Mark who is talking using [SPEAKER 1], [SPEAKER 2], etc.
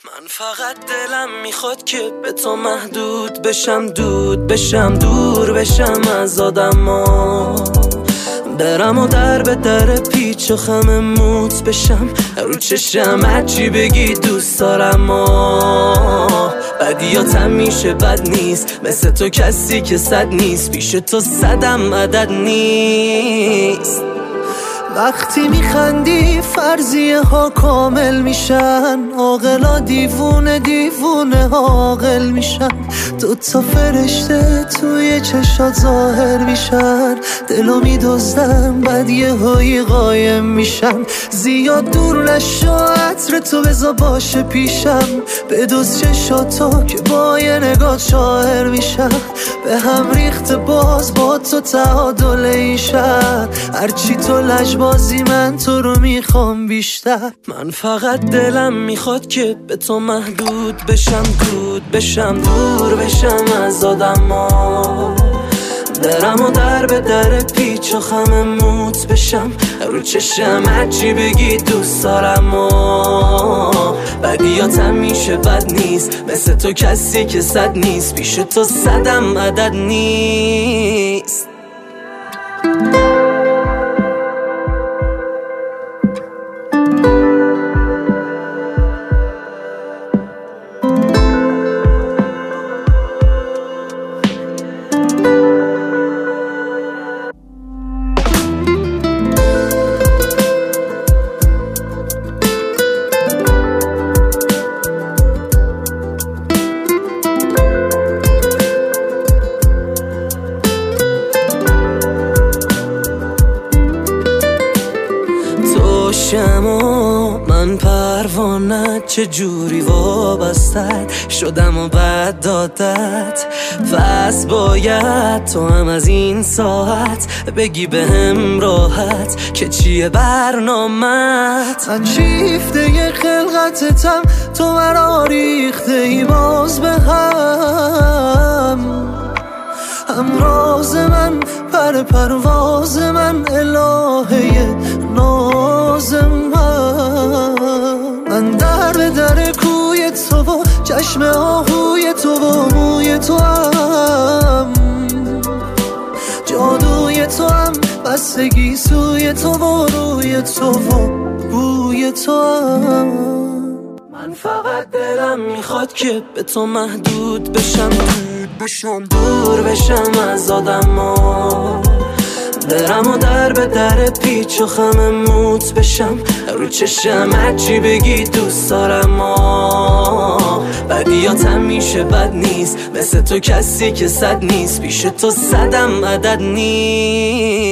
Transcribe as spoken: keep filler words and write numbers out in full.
[SPEAKER 1] من فقط دلم میخواد که به تو محدود بشم، دود بشم، دور بشم از آدما، برم و در به در پیچ و خم موت بشم، رو چشم هرچی بگی دوست دارم. بدیاتم میشه بد نیست، مثل تو کسی که صد نیست، پیش تو صدم عدد نیست.
[SPEAKER 2] وقتی میخندی فرضیه ها کامل میشن، عاقلا دیوونه دیوونه عاقل میشن، دوتا فرشته توی چشات ظاهر میشن، دلو میدزدن بعد یه هایی قایم میشن. زیاد دور نشو عطر تو بزا باشه پیشم، بدوز چشاتو که با یه نگاه شاعر میشن، به هم ریخت باز با تو تعادل ایشن، هرچی تو لجبازی من تو رو میخوام بیشتر.
[SPEAKER 1] من فقط دلم میخواد که به تو محدود بشم، دود بشم، دور بشم از آدما، برم و در به در پیچ و خم موت بشم، رو چشم هرچی بگی دوست دارم. بدیاتم میشه بد نیست، مثل تو کسی که صد نیست، پیش تو صدم عدد نیست. شما من پروانه چه جوری وابستت شدم و بعد دادت، پس باید تو هم از این ساعت بگی به هم راحت که چیه برنامت.
[SPEAKER 2] من شیفته ی خلقتتم، تو مرا ریخته ای باز به هم، همراز من پر پرواز من الهه ناز من. من در به در کوی تو و چشم آهوی تو و موی تو هم، جادوی تو هم، بستگی سوی تو و روی تو و بوی تو هم.
[SPEAKER 1] من فقط دلم میخواد که به تو محدود بشم، دود بشم، دور بشم از آدما، برم و در به در پیچ و خم موت بشم، رو چشم هرچی بگی دوست دارم. بدیاتم میشه بد نیست، مثل تو کسی که صد نیست، پیش تو صدم عدد نیست.